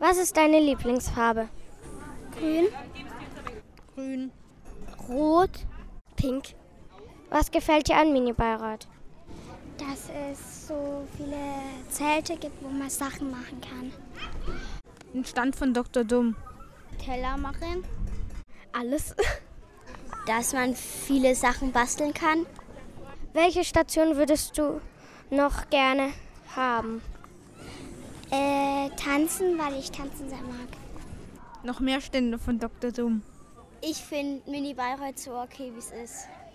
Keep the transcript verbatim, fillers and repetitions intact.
Was ist deine Lieblingsfarbe? Grün. Grün. Rot. Pink. Was gefällt dir an Mini-Bayreuth? Dass es so viele Zelte gibt, wo man Sachen machen kann. Ein Stand von Doktor Dumm. Teller machen. Alles. Dass man viele Sachen basteln kann. Welche Station würdest du noch gerne haben? Äh, tanzen, weil ich tanzen sehr mag. Noch mehr Stände von Doktor Dumm. Ich finde Mini Bayreuth so okay, wie es ist.